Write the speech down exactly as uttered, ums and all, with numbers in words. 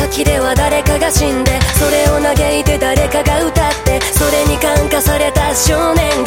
先では誰かが死んで、それを嘆いて誰かが歌って、それに感化された少年が